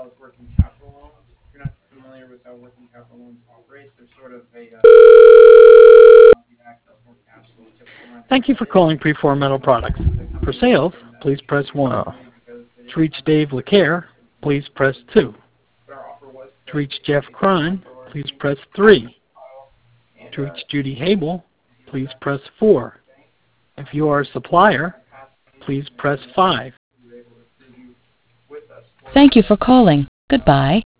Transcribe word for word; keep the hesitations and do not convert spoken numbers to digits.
well as working capital loans. If you're not familiar with how working capital loans operate, they're sort of a uh, access more cash than the typical line of Thank you for credit. calling Preform Metal Products. For sales, please press one. Oh. To reach Dave LeCare, please press two. But our offer was To reach Jeff Krine, please press three. To reach Judy Hable, please press four. If you are a supplier, please press five. Thank you for calling. Goodbye.